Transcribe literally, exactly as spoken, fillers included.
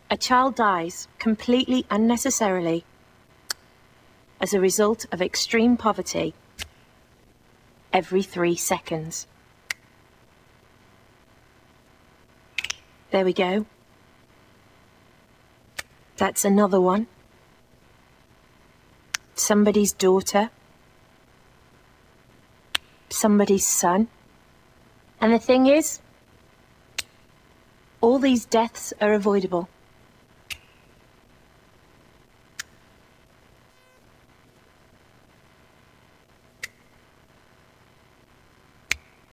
A child dies completely unnecessarily as a result of extreme poverty every three seconds. There we go. That's another one. Somebody's daughter. Somebody's son. And the thing is, all these deaths are avoidable.